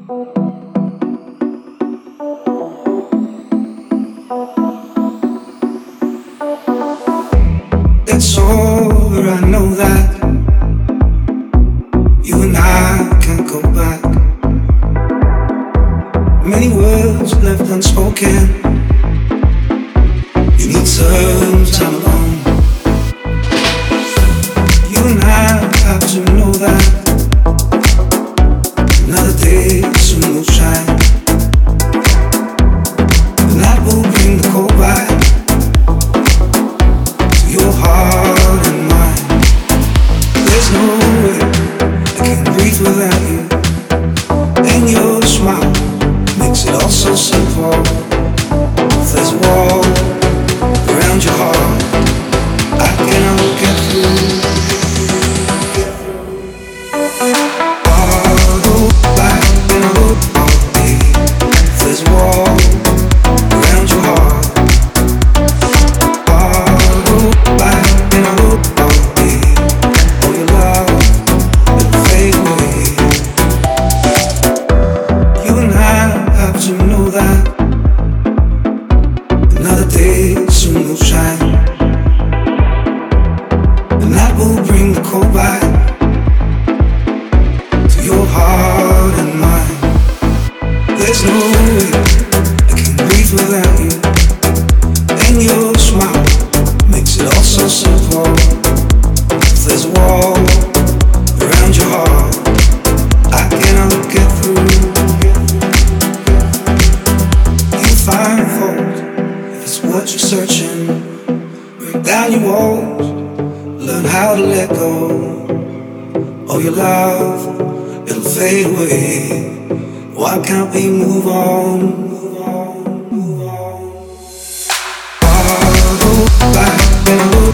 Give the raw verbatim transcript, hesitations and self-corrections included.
It's over, I know that. You and I can't go back. Many words left unspoken. You need some time alone. You and I have to know that another day soon will shine. The night will bring the cold back to your heart and mind. There's no way I can breathe without you, and your smile makes it all so simple. If there's a wall around your heart, I cannot get through. I'll go back and I'll look all day. If there's a wall around your heart, I'll go back and I'll look all day. Oh, your love, it'll fade away. You and I have to know that another day soon will shine. The night will bring the cold back to your heart and mine. There's no way I can breathe without you, and your smile makes it all so simple. If there's a wall around your heart, I cannot get through. You find fault if it's what you're searching. Break down your walls, learn how to let go. Oh, your love, it'll fade away. Why can't we move on? Move on, move on. I'll go back and I'll